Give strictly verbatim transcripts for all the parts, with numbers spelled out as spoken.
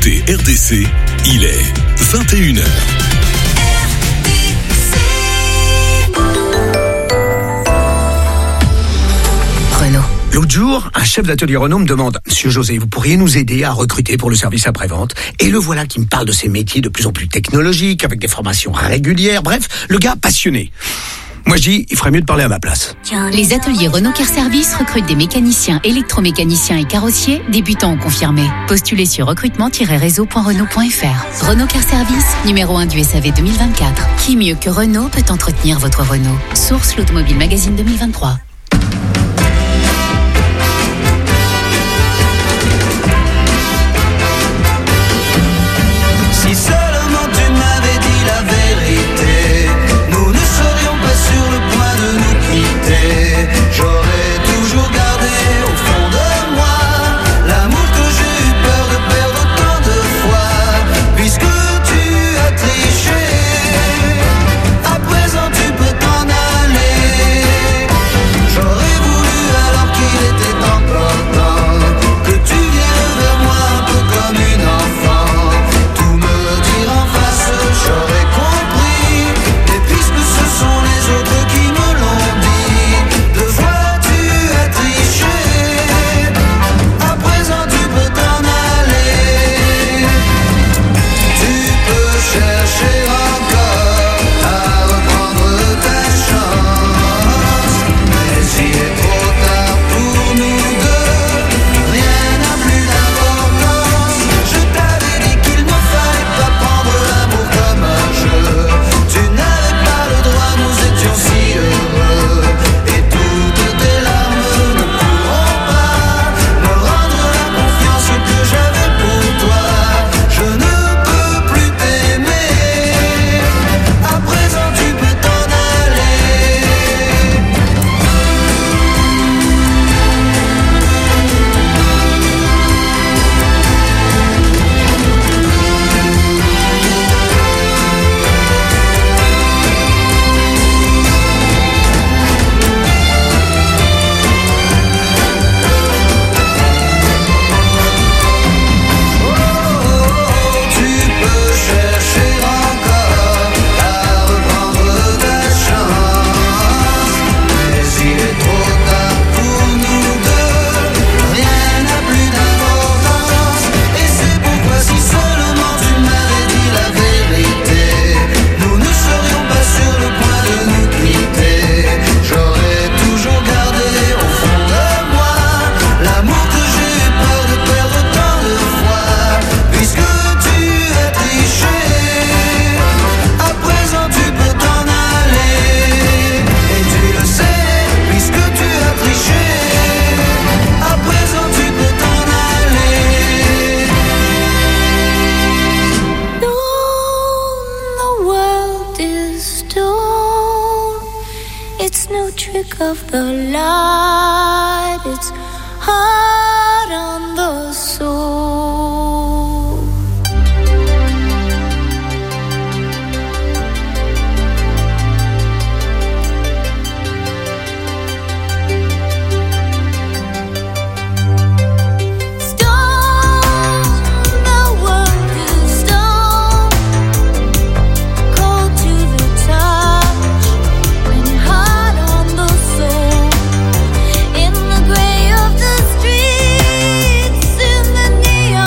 écoutez R D C, il est vingt et une heures. Renault. L'autre jour, un chef d'atelier Renault me demande « Monsieur José, vous pourriez nous aider à recruter pour le service après-vente ?» Et le voilà qui me parle de ces métiers de plus en plus technologiques, avec des formations régulières, bref, le gars passionné. Moi je dis, il ferait mieux de parler à ma place. Les ateliers Renault Car Service recrutent des mécaniciens, électromécaniciens et carrossiers, débutants ou confirmés. Postulez sur recrutement tiret réseau point renault point f r. Renault Car Service, numéro un du S A V deux mille vingt-quatre. Qui mieux que Renault peut entretenir votre Renault? Source l'Automobile Magazine deux mille vingt-trois. Si seulement tu m'avais dit la vérité, nous ne serions pas sur le point de nous quitter. J'aurais toujours gardé au fond de moi l'amour que j'ai eu peur de perdre autant de fois. Puisque tu as triché, à présent tu peux t'en aller. J'aurais voulu alors qu'il était encore temps que tu viennes vers moi un peu comme une enfant. J'aurais compris, et puisque ce sont les autres qui me l'ont dit, deux fois tu as triché, à présent tu peux t'en aller. Tu peux chercher encore à reprendre ta chance, mais il est trop tard pour nous deux, rien n'a plus d'importance. Je t'avais dit qu'il ne fallait pas prendre l'amour comme un jeu. Tu n'avais pas le droit, nous étions si heureux. Et toutes tes larmes ne pourront pas me rendre la confiance que j'avais pour toi. Je ne peux plus t'aimer, à présent tu peux t'en aller. Tu peux chercher encore à reprendre ta chance, mais il est trop tard pour nous deux, rien n'a plus d'importance. Et c'est pourquoi si seulement tu m'avais dit la vérité, nous ne serions pas sur le point de nous quitter. J'aurais toujours gardé au fond de moi l'amour que j'ai eu peur de perdre tant de fois. Puisque tu as triché, à présent tu peux t'en aller. Et tu le sais, puisque tu as triché, à présent tu peux t'en aller. The world is stone. It's no trick of the light. It's hard on the soul. Stone, the world is stone. Cold to the touch and hard on the soul. In the gray of the streets, in the neon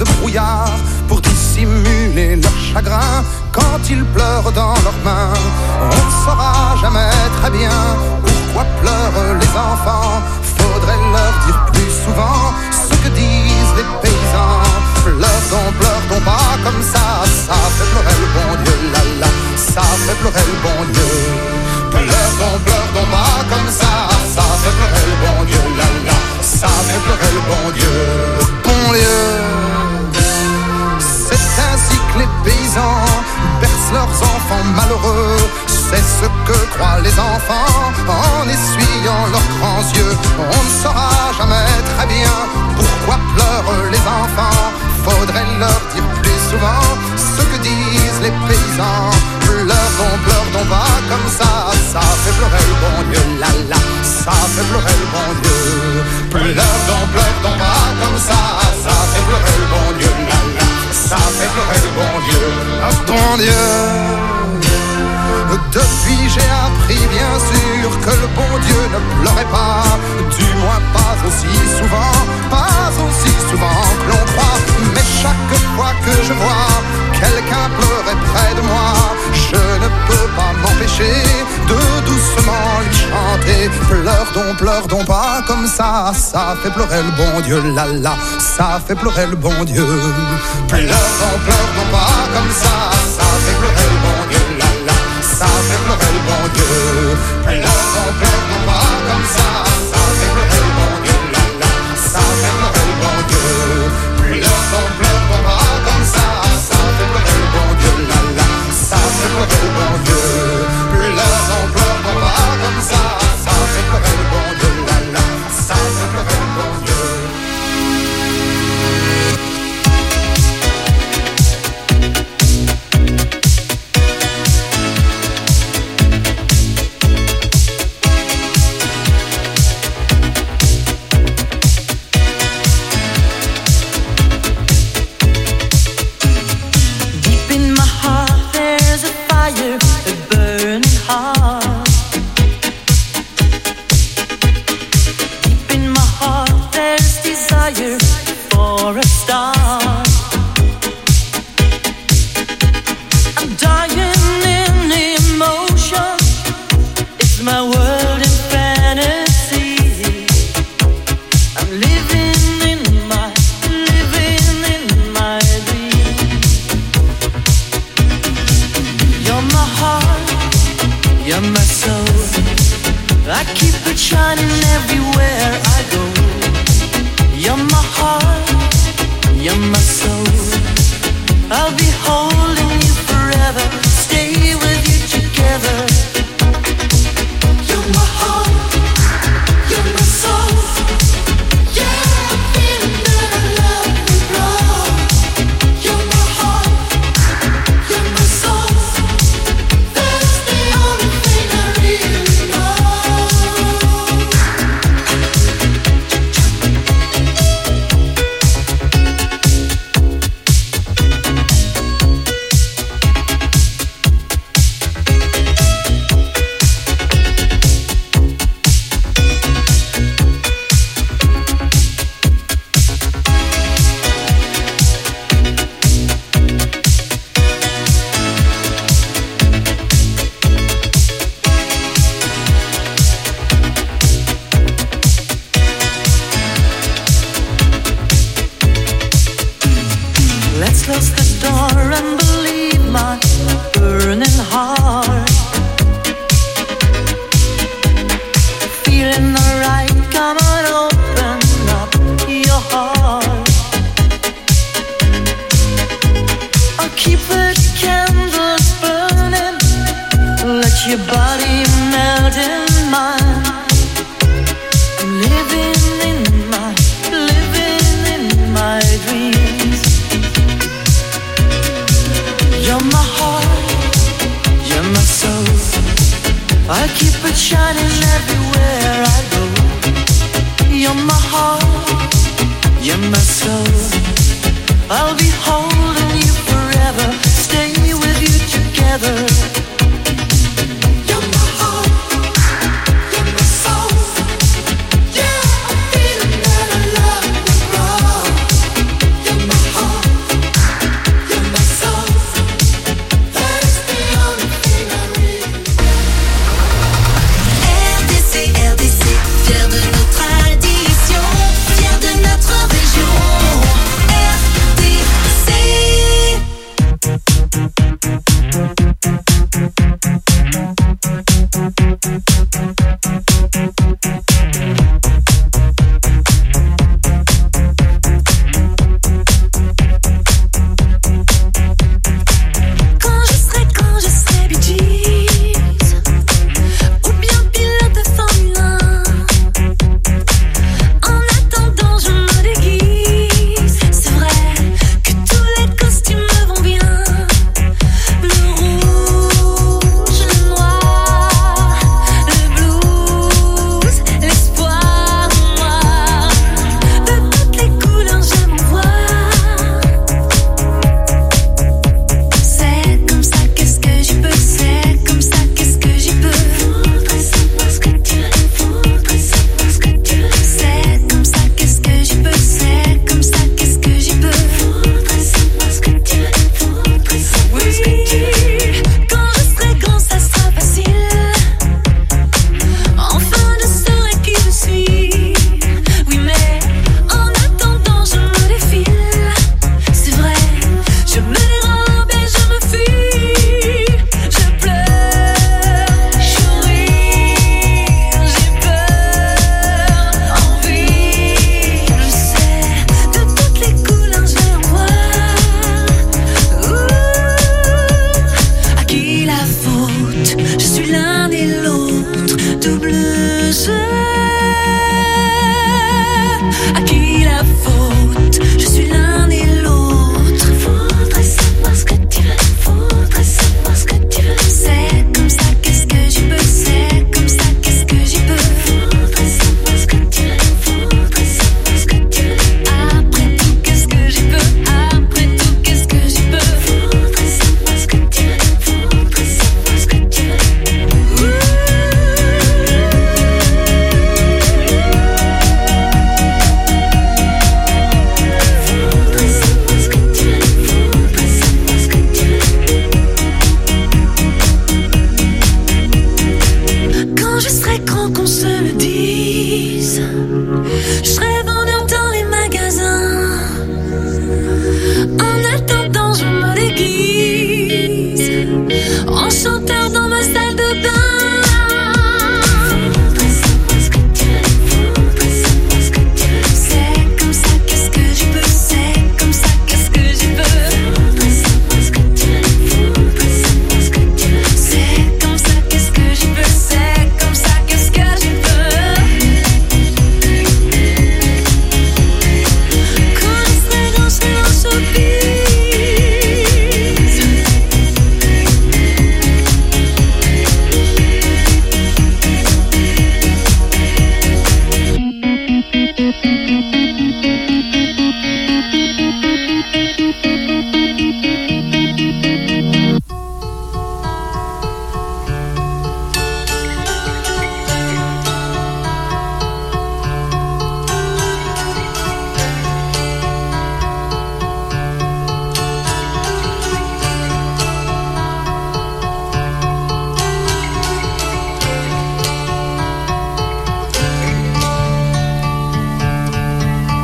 de brouillard pour dissimuler leur chagrin quand ils pleurent dans leurs mains. On ne saura jamais très bien pourquoi pleurent les enfants. Faudrait leur dire plus souvent ce que disent les paysans. Pleure donc, pleure donc pas comme ça, ça fait pleurer le bon Dieu, la la, ça fait pleurer le bon Dieu. Pleure donc, pleure donc pas comme ça, ça fait pleurer le bon Dieu, la la, ça fait pleurer le bon Dieu. Bon Dieu, c'est ainsi que les paysans bercent leurs enfants malheureux. C'est ce que croient les enfants en essuyant leurs grands yeux. On ne saura jamais très bien pourquoi pleurent les enfants. Faudrait leur dire plus souvent ce que disent les paysans. Pleure donc, pleure donc pas comme ça, ça fait pleurer le bon Dieu, la la, ça fait pleurer le bon Dieu. Pleure donc, pleure donc pas comme ça, ça fait pleurer le bon Dieu, la la, ça fait pleurer le bon Dieu. Oh bon Dieu. Depuis j'ai appris bien sûr que le bon Dieu ne pleurait pas, du moins pas aussi souvent, pas aussi souvent que l'on croit. Mais chaque fois que je vois quelqu'un pleurer près de moi, je ne peux pas m'empêcher de doucement lui chanter. Pleure donc, pleure donc pas comme ça, ça fait pleurer le bon Dieu, la la, ça fait pleurer le bon Dieu. Pleure donc, pleure donc pas comme ça, ça fait pleurer le bon Dieu, la la, ça fait pleurer le bon Dieu. Pleure donc, pleure donc pas comme ça, ça fait pleurer le bon Dieu, la la, ça fait pleurer le bon Dieu. Pleure donc, pleure donc pas comme ça, ça fait pleurer le bon Dieu, la la, ça fait pleurer le bon Dieu. Pleure donc, pleure donc pas comme ça, ça fait pleurer le bon Dieu, la la, ça fait pleurer le bon Dieu. I'll be holding you forever, stay with you together. You're my heart, you're my soul. Yeah, I'm feeling that I love you, bro. You're my heart.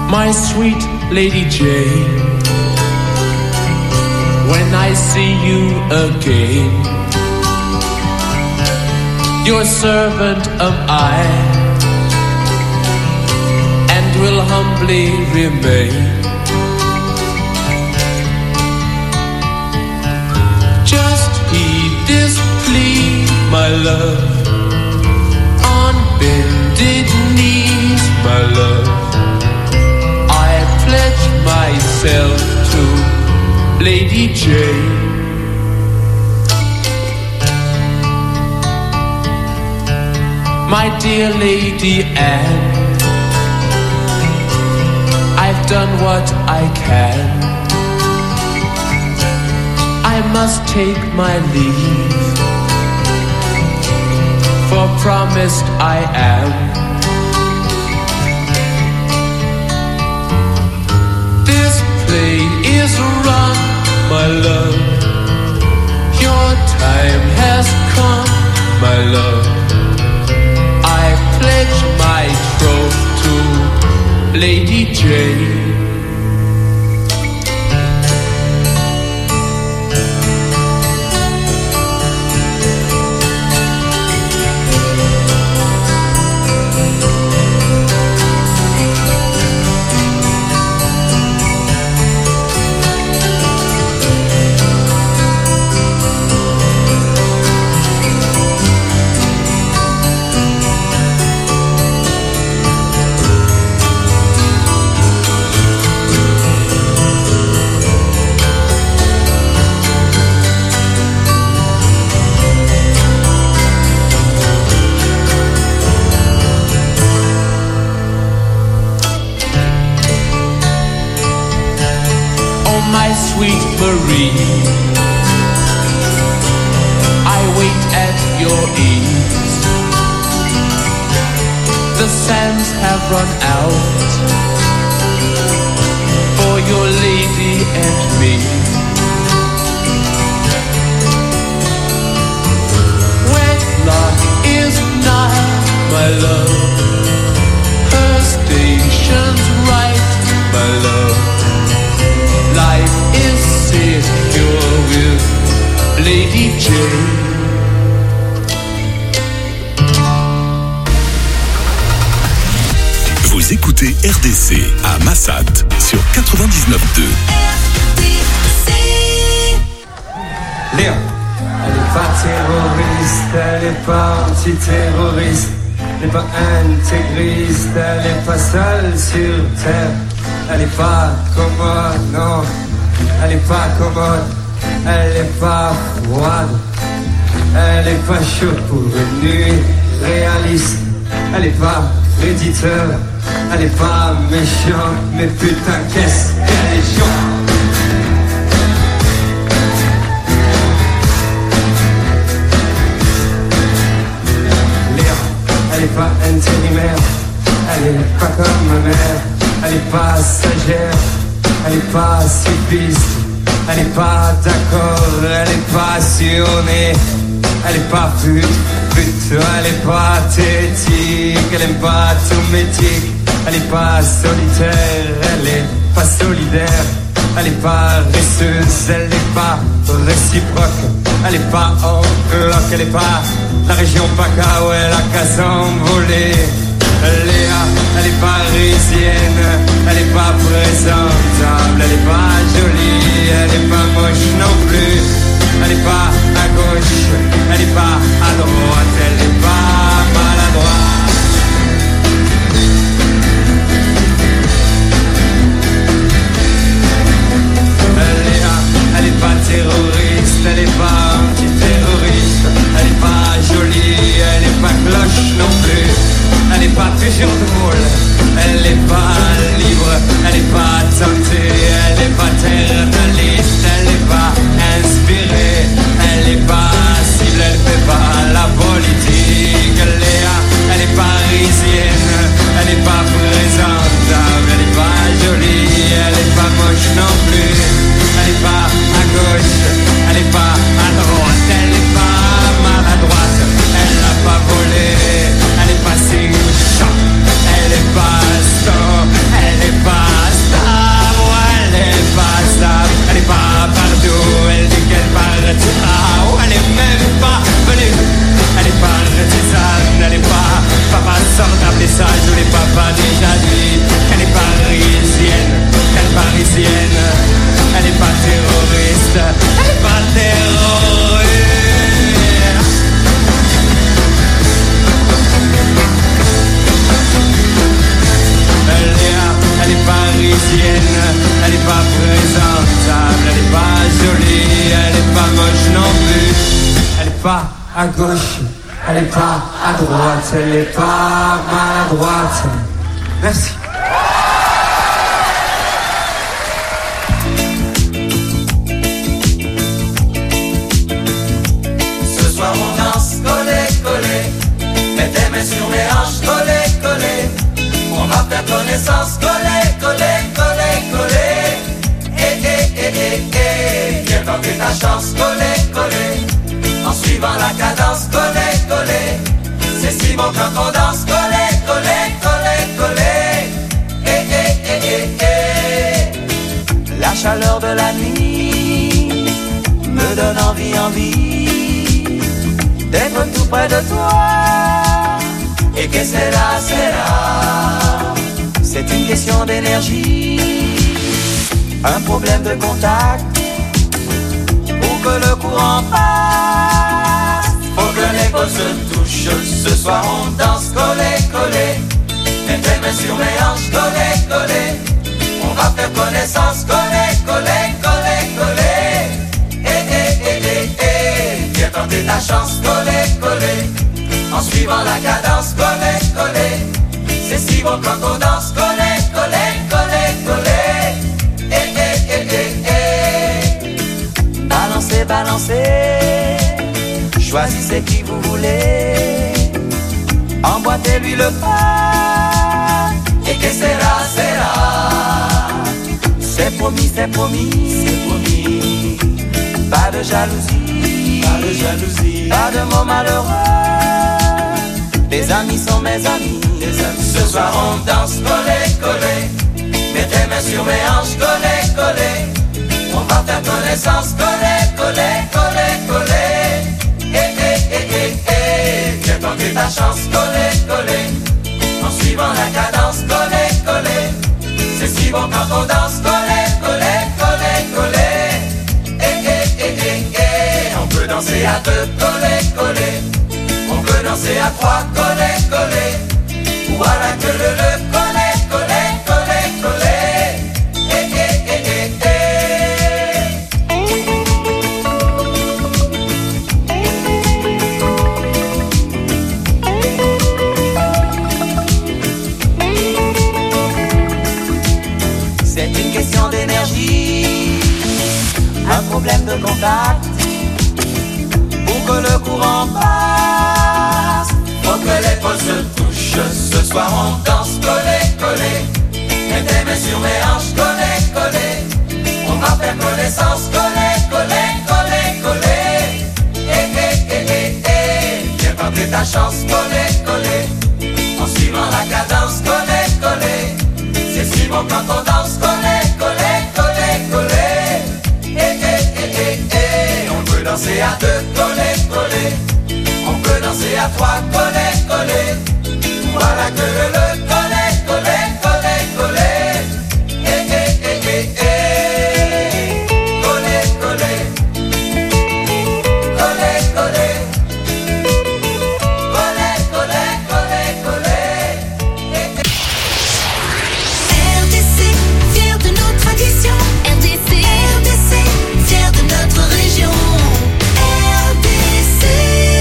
my sweet Lady Jane. When I see you again, your servant am I, and will humbly remain. Just heed this plea, my love, on bended knees, my love. I pledge myself to Lady Jane. My dear Lady Anne, I've done what I can. I must take my leave, for promised I am. This play is run, my love. Your time has come, my love. I pledge my troth to Lady Jane. My sweet Marie, I wait at your ease. The sands have run out for your lady and me. Wedlock is nigh, my love. Her station's right, my love. Life is secure with Lady Jane. Vous écoutez R D C à Massat sur quatre-vingt-dix-neuf deux. Léa. Elle est pas terroriste, elle est pas anti-terroriste, elle est pas intégriste, elle est pas seule sur terre. Elle est pas commode, non, elle est pas commode, elle est pas froide, elle est pas chaude pour une nuit réaliste, elle est pas préditeur, elle est pas méchante, mais putain qu'est-ce qu'elle est chiante. Léa, elle est pas intérimaire, elle est pas comme ma mère. Elle est pas stagiaire, elle est pas cycliste, elle est pas d'accord, elle est pas sillonnée, elle est pas pute, pute, elle est pas tétique, elle aime pas tout métique, elle est pas solitaire, elle est pas solidaire, elle est pas resseuse, elle est pas réciproque, elle est pas en bloc, elle est pas la région PACA où elle a qu'à s'envoler. Léa, elle est parisienne, elle est pas présentable, elle est pas jolie, elle est pas moche non plus, elle est pas à gauche, elle est pas à droite, elle est pas maladroite. Léa, elle est pas terroriste, elle est pas anti-terroriste, elle est pas jolie, elle est pas cloche non plus. Elle est pas toujours drôle, elle est pas libre, elle est pas tentée, elle est pas terre est pas à gauche, elle est pas à droite, elle est pas maladroite. Merci. Ce soir on danse collé, collé. Mets tes mains sur mes hanches, collé, collé. On va faire connaissance, collé, collé, collé, collé. Eh, eh, eh, eh, eh. Viens tenter ta chance, collé, collé. En suivant la cadence, collé, collé. C'est si bon quand on danse, collé, collé, collé, collé. Eh, eh, eh, eh, eh. La chaleur de la nuit me donne envie, envie d'être tout près de toi. Et que c'est là, c'est là. C'est une question d'énergie, un problème de contact. Pour que le courant passe, faut que l'épaule se touche. Ce soir on danse collé, collé. Mets tes mains sur mes hanches, collé, collé. On va faire connaissance, collé, collé, collé, collé. Eh, eh, eh, eh, eh. Viens tenter ta chance, collé, collé. En suivant la cadence, collé, collé. C'est si bon quand on danse, collé, collé, collé, collé. Eh, eh, eh, eh, eh. Balancez, balancez. Choisissez qui vous voulez. Emboîtez-lui le pas. Et que c'est là, c'est là. C'est promis, c'est promis, c'est promis. Pas de jalousie, pas de jalousie, pas de mots malheureux. Les amis sont mes amis, les amis. Ce soir on danse collé, collé. Mets tes mains sur mes hanches, collé, collé. On va faire connaissance, collé, collé, collé, collé. Eh, eh, eh, eh, eh. Viens tenter ta chance, collé, collé. En suivant la cadence, collé, collé. C'est si bon quand on danse, collé, collé, collé, collé. Eh, eh, eh, eh, eh. On peut danser à deux, collé, collé. On peut danser à trois, collé, collé. Ou à la queue le le, collé, collé, collé, collé. Eh, eh, eh, eh, eh. C'est une question d'énergie, un problème de contact. Pour que le courant passe, faut que l'épaule se touche. Ce soir on danse collé, collé. Mets tes mains sur mes hanches, collé, collé. On va faire connaissance, collé, collé, collé, collé. Eh, eh, eh, eh, eh. Viens tenter ta chance, collé, collé. En suivant la cadence, collé, collé. C'est si bon quand on danse, collé, collé, collé, collé. Eh, eh, eh, eh, eh. On peut danser à deux, collé, collé. On peut danser à trois, collé, collé. Voilà que le le, collé, collé, collé, collé. Eh, eh, eh, eh, eh. Collé, collé. Collé, collé. Collé, collé, collé, collé. Eh, eh. R D C, fier de nos traditions. R D C, R D C, fier de notre région. R D C.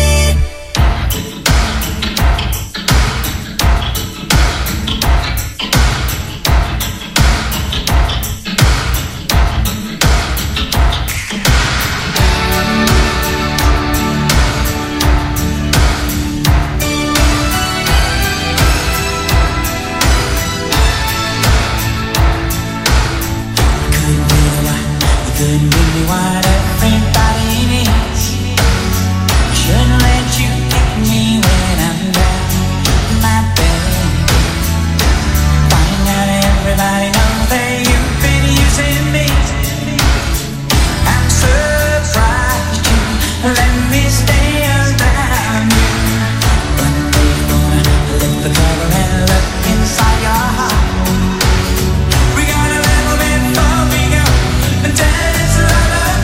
Couldn't give me what everybody needs. Shouldn't let you get me when I'm down, my baby. Finding out everybody knows that you've been using me. I'm surprised you let me stay around you. One day you're gonna lift the cover and look inside your heart. We got a little bit before we go. And tell us love.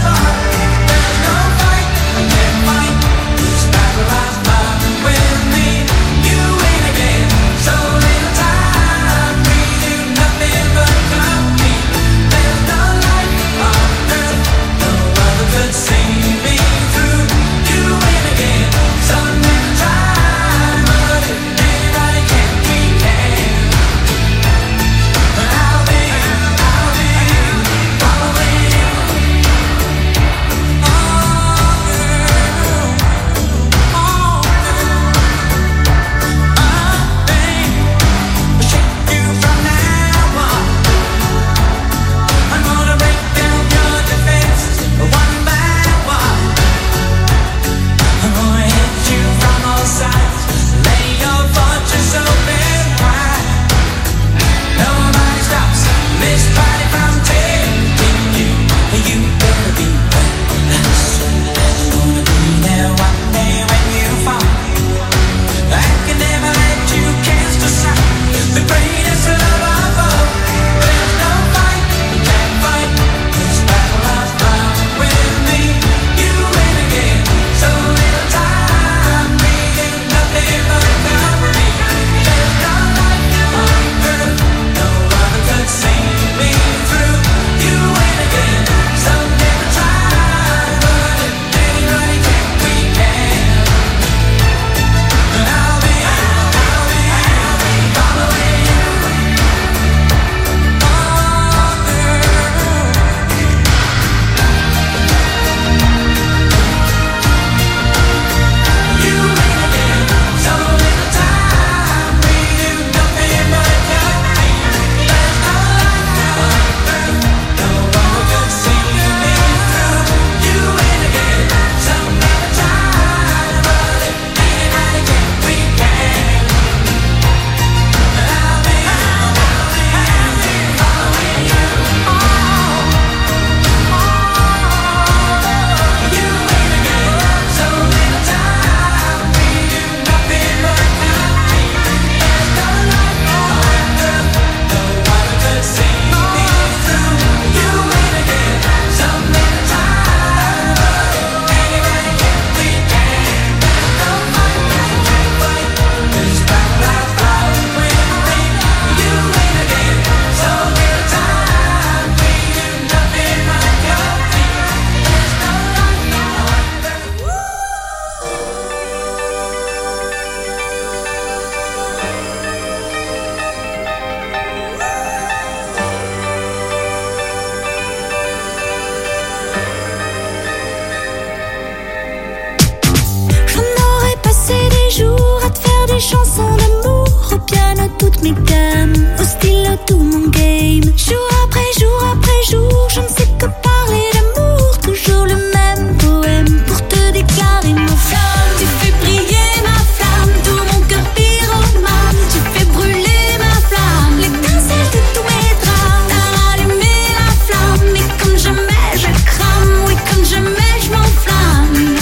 chansons d'amour, au piano toutes mes gammes, au stylo tout mon game. Jour après jour après jour, je ne sais que parler d'amour, toujours le même poème pour te déclarer ma flamme. Tu fais briller ma flamme, tout mon cœur pyromane. Tu fais brûler ma flamme, l'étincelle de tous mes drames. T'as allumé la flamme, et comme jamais je crame, oui comme jamais je m'enflamme.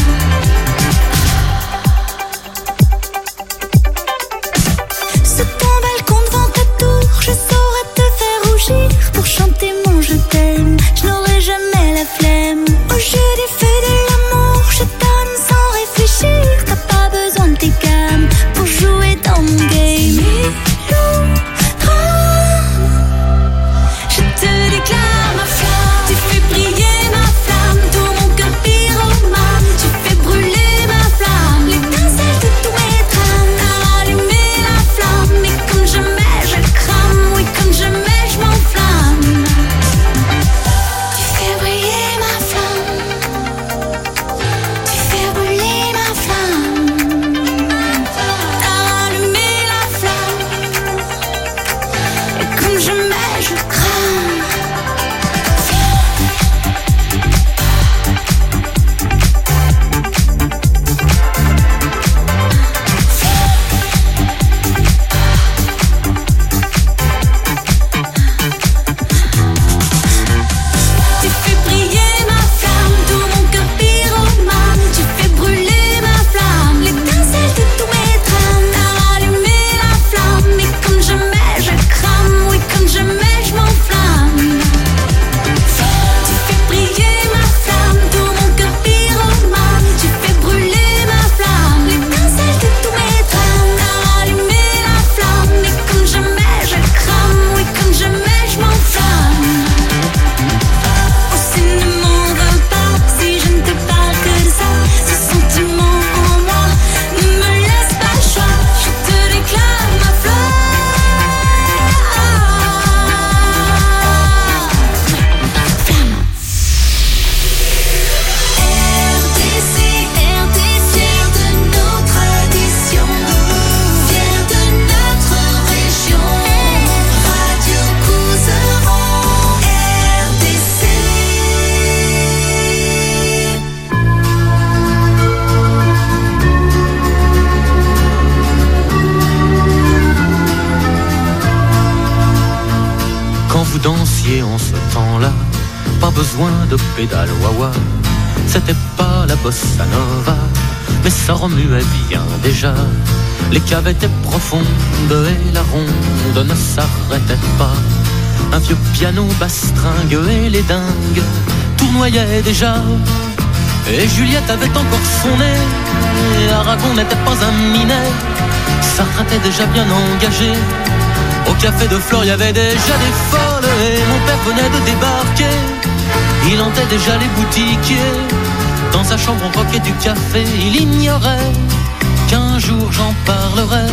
Sur ton balcon devant ta tour, je saurais te faire rougir pour chanter mon je t'aime. Je n'aurai jamais la flemme. Au jeu des feux de l'amour, je donne sans réfléchir. T'as pas besoin de tes gammes pour jouer dans mon game. Je te déclare ma flamme. Tu fais briller ma flamme, tout mon cœur pyromane. Tu fais brûler ma flamme, l'étincelle de tous mes drames. T'as allumé la flamme, et comme jamais je crame, oui comme jamais je m'enflamme. Tu fais briller ma flamme, tu fais brûler ma flamme. T'as allumé la flamme, et comme jamais je crame. Tu fais briller ma flamme, tout mon cœur pyromane. Tu fais brûler ma flamme, l'étincelle de tous mes drames. T'as allumé la flamme, et comme jamais je crame, oui comme jamais je m'enflamme. Tu fais briller ma flamme, tout mon cœur pyromane. Tu fais brûler ma flamme, l'étincelle de tous mes drames. T'as allumé la flamme, et comme jamais je crame, oui comme jamais je m'enflamme. Oh, ne m'en veux pas si je ne te parle que de ça. Ce sentiment en moi ne me laisse pas le choix. Je te déclare ma flamme. R D C, R D C, fier de nos traditions, fier de notre région. Radio Couseron, R D C. Quand vous dansiez en ce temps-là, pas besoin de pédale wah-wah. C'était pas la bossa nova, mais ça remuait bien déjà. Les caves étaient profondes et la ronde ne s'arrêtait pas. Un vieux piano bastringue et les dingues tournoyaient déjà. Et Juliette avait encore son nez, et Aragon n'était pas un minet. Sartre était déjà bien engagé. Au café de Flore, il y avait déjà des folles, et mon père venait de débarquer. Il hantait déjà les boutiquiers. Dans sa chambre, on croquait du café. Il ignorait qu'un jour j'en parlerai.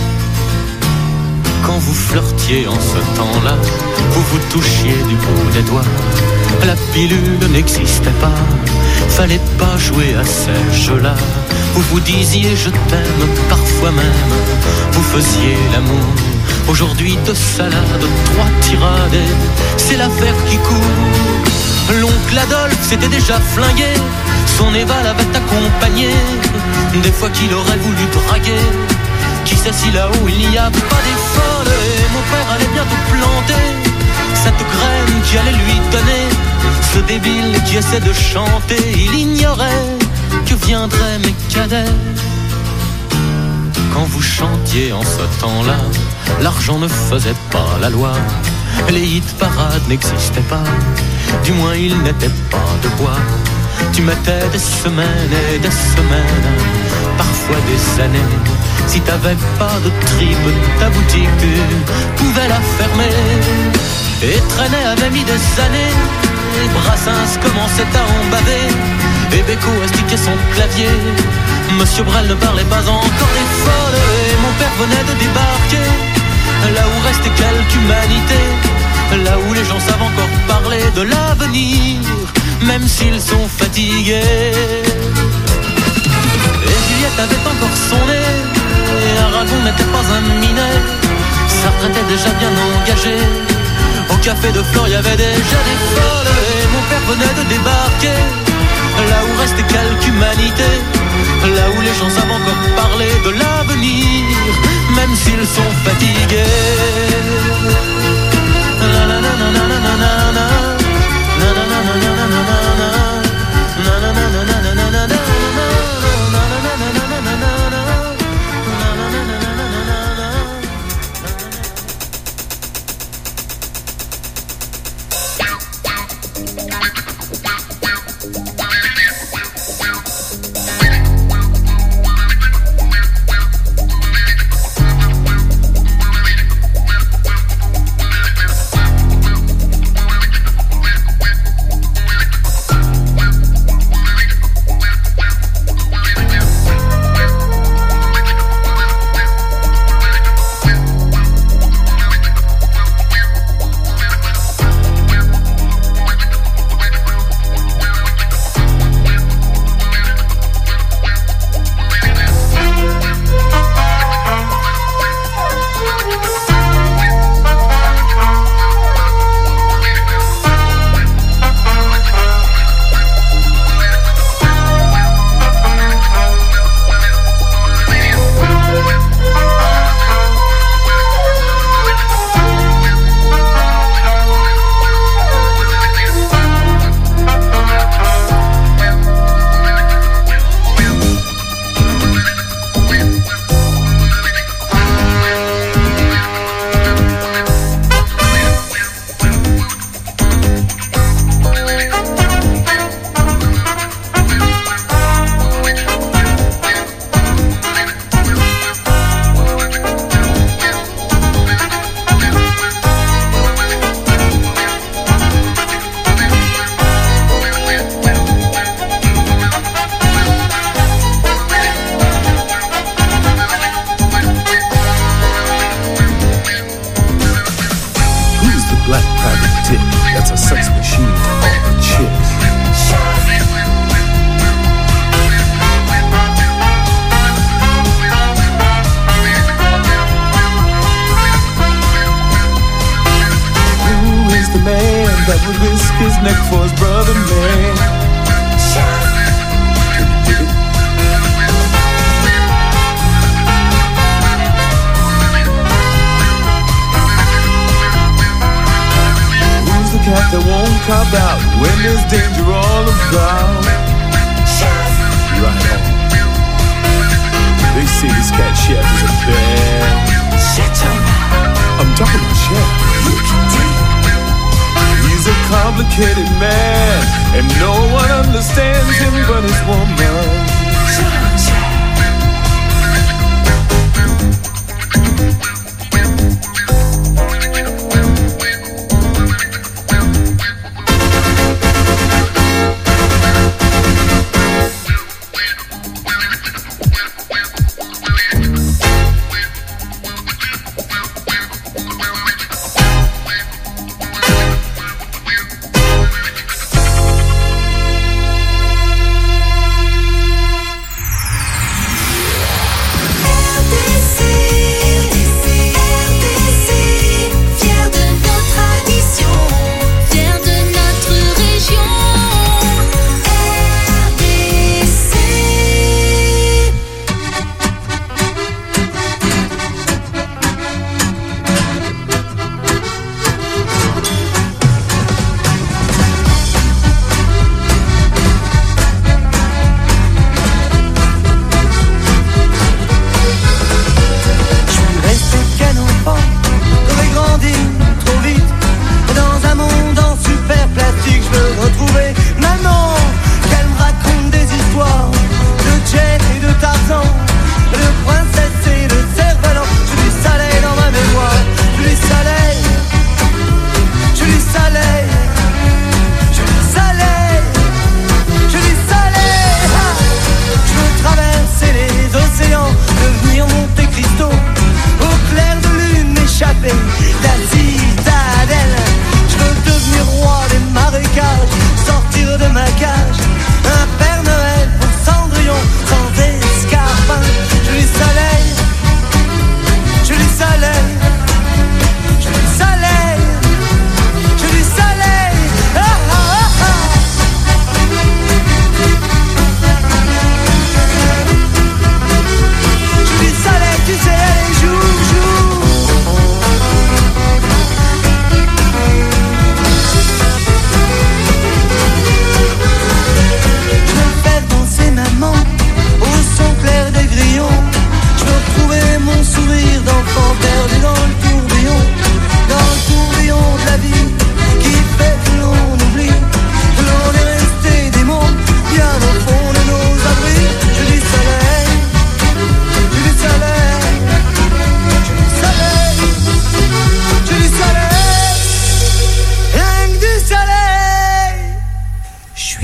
Quand vous flirtiez en ce temps-là, vous vous touchiez du bout des doigts. La pilule n'existait pas, fallait pas jouer à ces jeux-là. Vous vous disiez je t'aime, parfois même vous faisiez l'amour. Aujourd'hui deux salades, trois tirades, c'est l'affaire qui court. L'oncle Adolphe s'était déjà flingué, son Eva l'avait accompagné. Des fois qu'il aurait voulu draguer, qui sait si là-haut il n'y a pas des folles. Et mon père allait bientôt planter cette graine qui allait lui donner ce débile qui essaie de chanter. Il ignorait que viendraient mes cadets. Quand vous chantiez en ce temps-là, l'argent ne faisait pas la loi. Les hit parades n'existaient pas, du moins ils n'étaient pas de bois. Tu mettais des semaines et des semaines, parfois des années. Si t'avais pas de tripe, ta boutique tu pouvais la fermer. Et Trenet avait mis des années, et Brassens commençait à en baver, et Beko astiquait son clavier. Monsieur Brel ne parlait pas encore des folles, et mon père venait de débarquer. Là où restait quelque humanité, là où les gens savent encore parler de l'avenir, même s'ils sont fatigués. Et Juliette avait encore son nez, Aragon n'était pas un minet, sa retraite était déjà bien engagée. Au café de Flore, il y avait déjà des folles et mon père venait de débarquer. Là où reste quelque humanité, là où les gens savent encore parler de l'avenir, même s'ils sont fatigués. La la la la la la la la. Na na na na na na na na. Na na na na na na na na.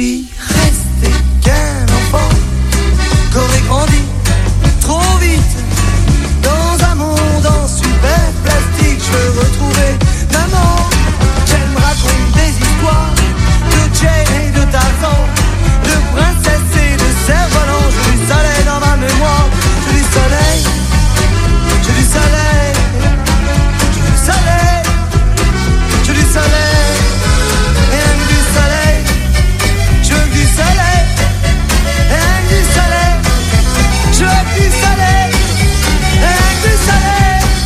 suis resté qu'un enfant qu'aurait grandi trop vite dans un monde en super plastique. Je veux retrouver maman, qu'elle me raconte des histoires de Jane et de Tarzan, de princesse et de cerf-volant. J'ai du soleil dans ma mémoire, j'ai du soleil, j'ai du soleil, j'ai du soleil, j'ai du soleil, et rien que du soleil, je veux du soleil, et rien que du soleil, je veux du soleil, et rien que du soleil.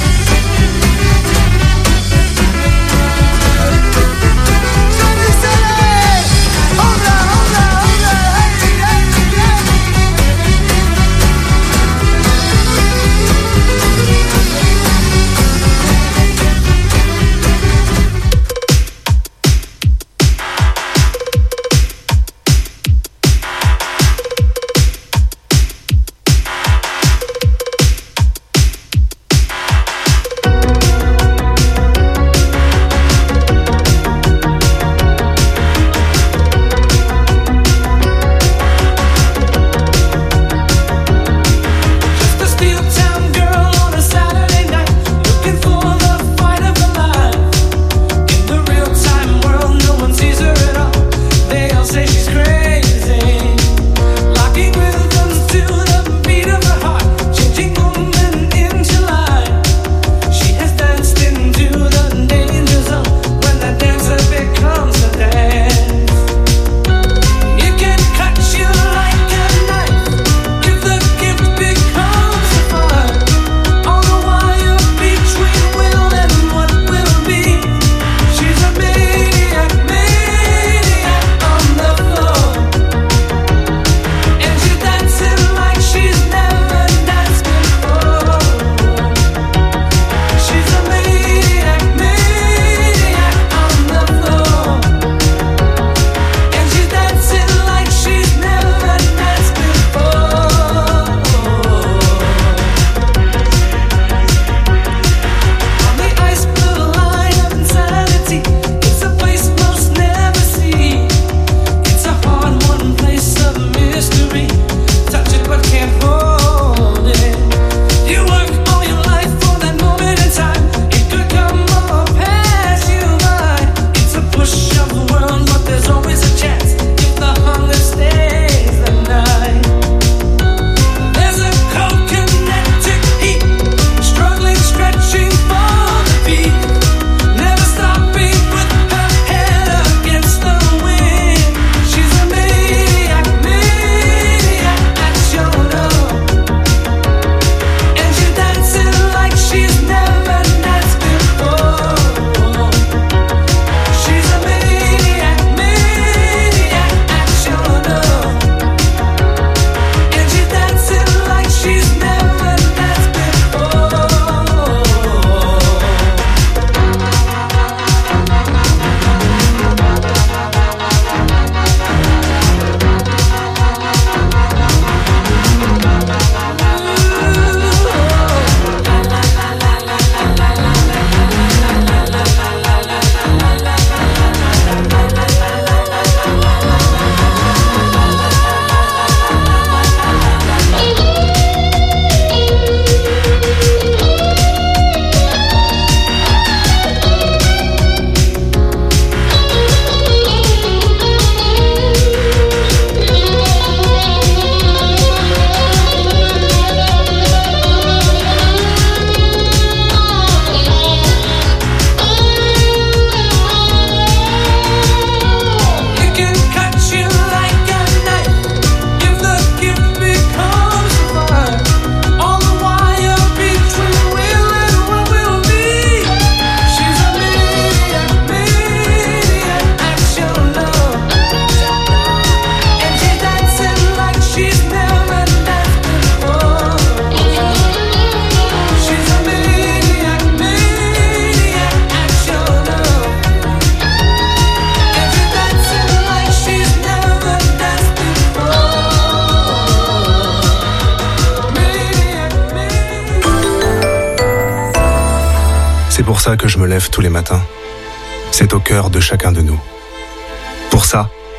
pour ça que je me lève tous les matins. C'est au cœur de chacun de nous. Pour ça,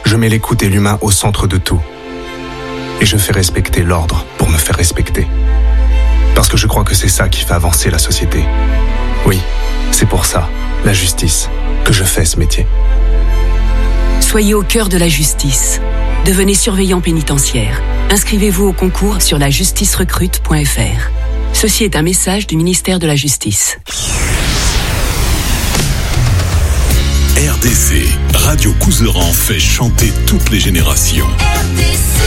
Je mets l'écoute et l'humain au centre de tout. Et je fais respecter l'ordre pour me faire respecter. Parce que je crois que c'est ça qui fait avancer la société. Oui, c'est pour ça, la justice, que je fais ce métier. Soyez au cœur de la justice. Devenez surveillant pénitentiaire. Inscrivez-vous au concours sur la justice recrute point f r. Ceci est un message du ministère de la Justice. R D C, Radio Couseran fait chanter toutes les générations. R D C.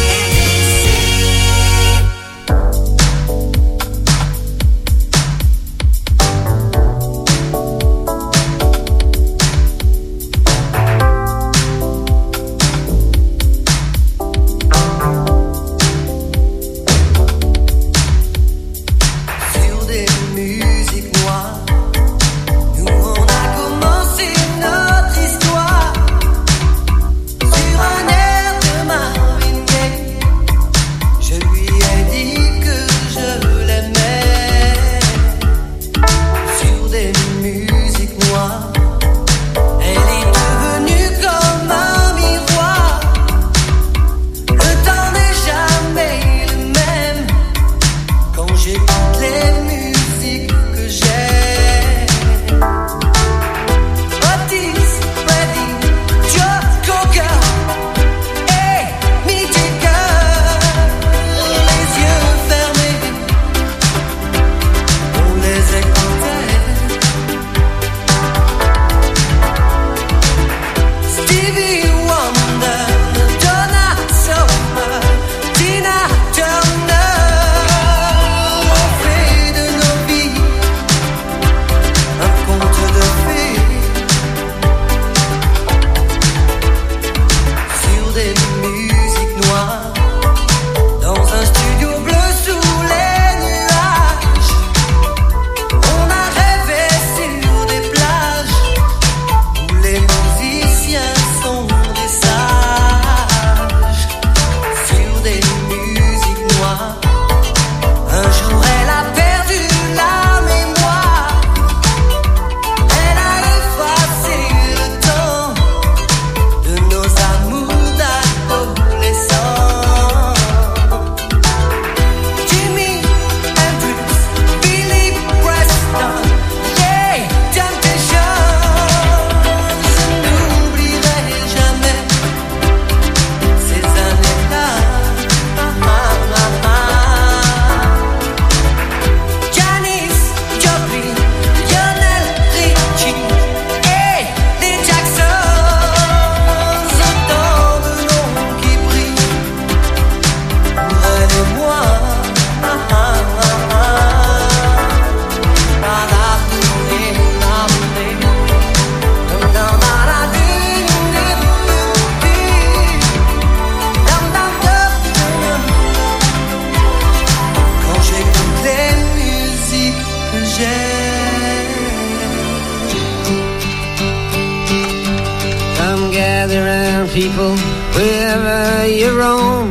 people wherever you roam,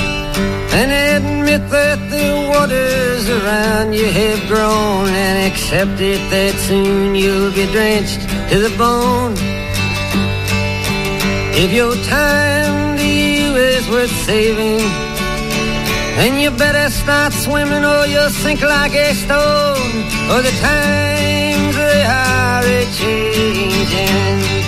and admit that the waters around you have grown, and accept it that soon you'll be drenched to the bone. If your time to you is worth saving, then you better start swimming or you'll sink like a stone, or the times they are a-changing.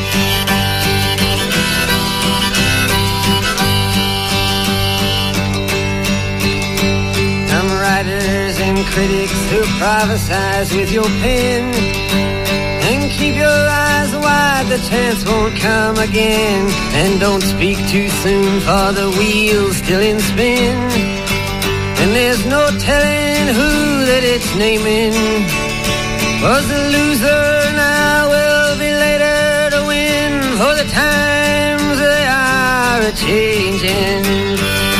Some writers and critics who prophesize with your pen, and keep your eyes wide, the chance won't come again. And don't speak too soon, for the wheel's still in spin, and there's no telling who that it's naming was the loser, now will be later to win, for the times they are a-changing.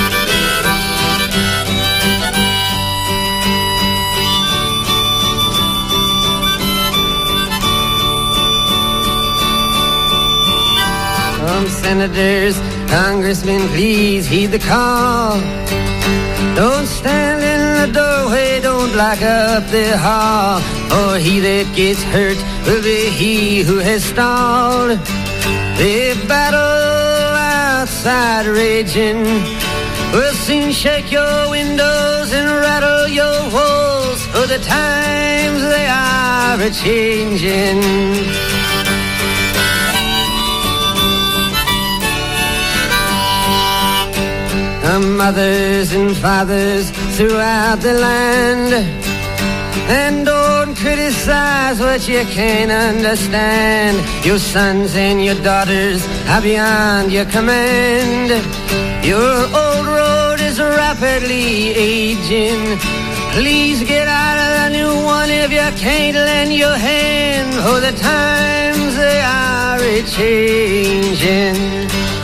Some senators, congressmen, please heed the call. Don't stand in the doorway, don't block up the hall, for he that gets hurt will be he who has stalled the battle outside raging will soon shake your windows and rattle your walls, for the times they are a-changing. The mothers and fathers throughout the land, and don't criticize what you can't understand. Your sons and your daughters are beyond your command. Your old road is rapidly aging. Please get out of the new one if you can't lend your hand, for the times they are a-changing.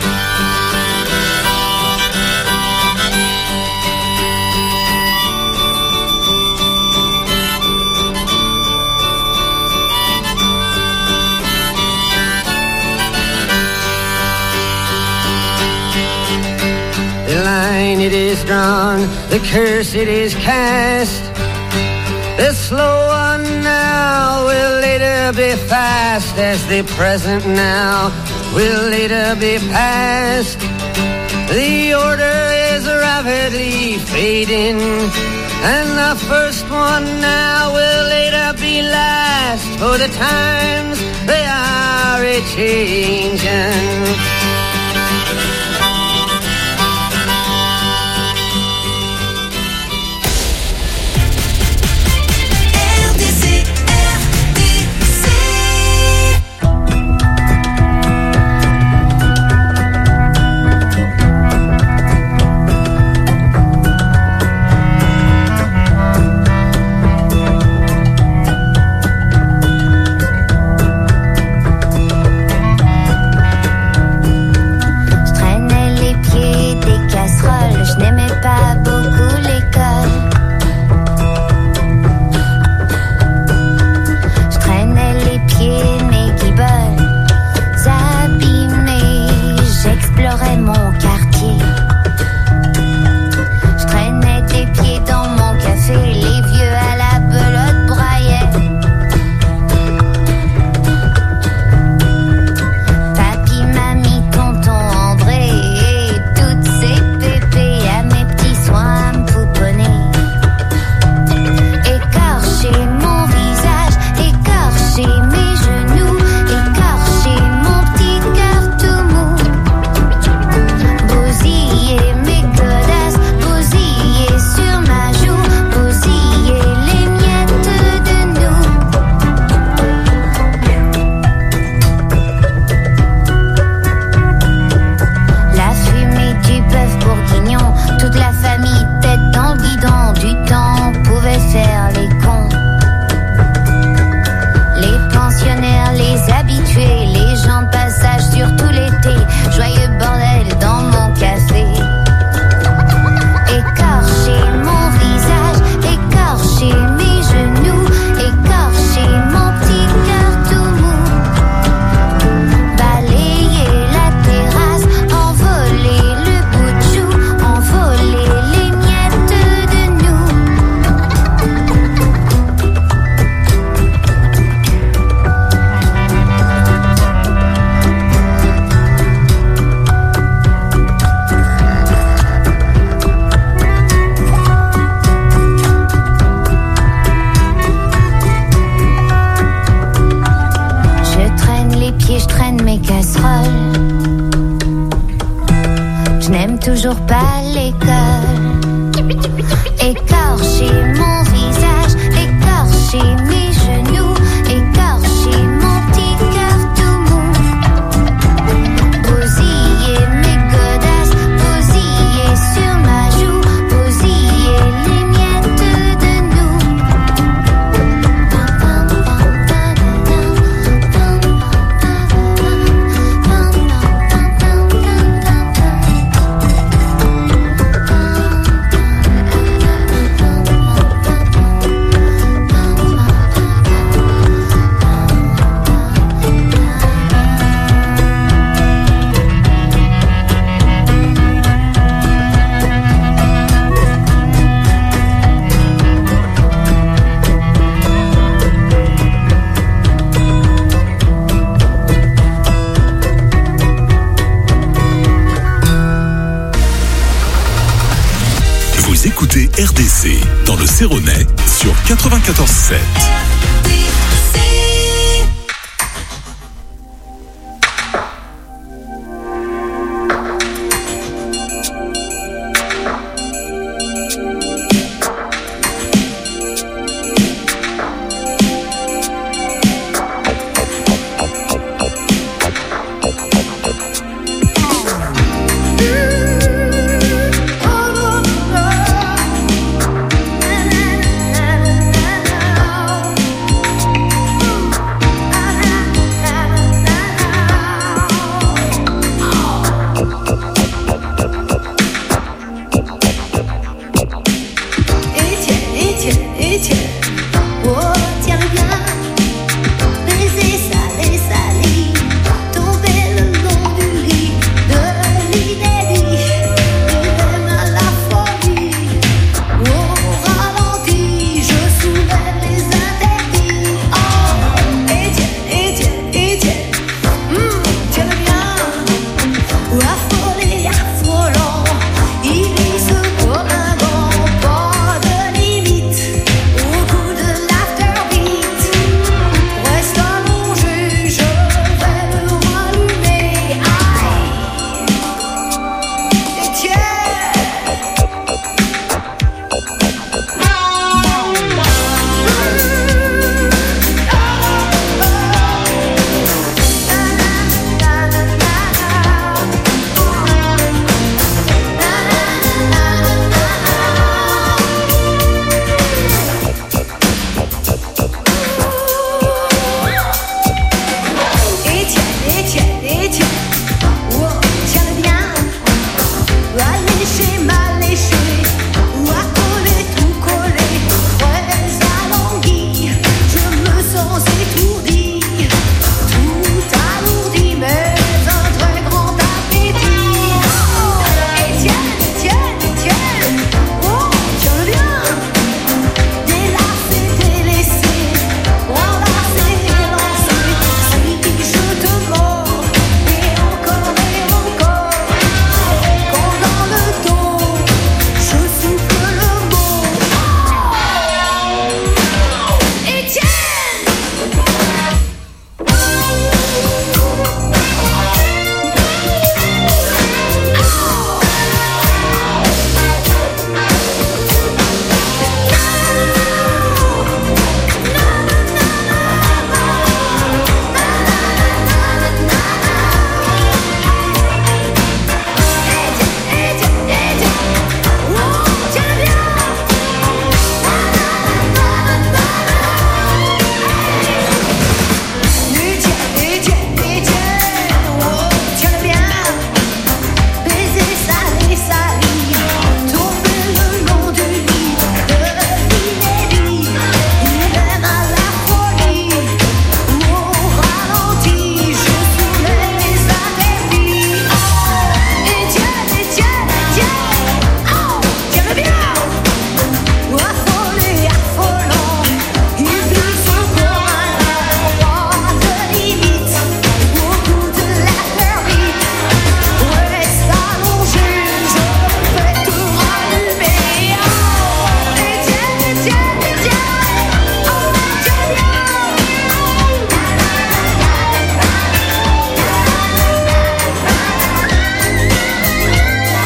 The line it is drawn, the curse it is cast. The slow one now will later be fast, as the present now will later be past. The order is rapidly fading, and the first one now will later be last, for the times they are a-changing. toujours pas l'école. Écorcher mon visage, écorcher mes genoux, écorcher mon petit cœur tout mou. Bousiller mes godasses, bousiller sur ma joue, bousiller les miettes de nous. Vous écoutez R D C dans le Céronais sur quatre-vingt-quatorze sept.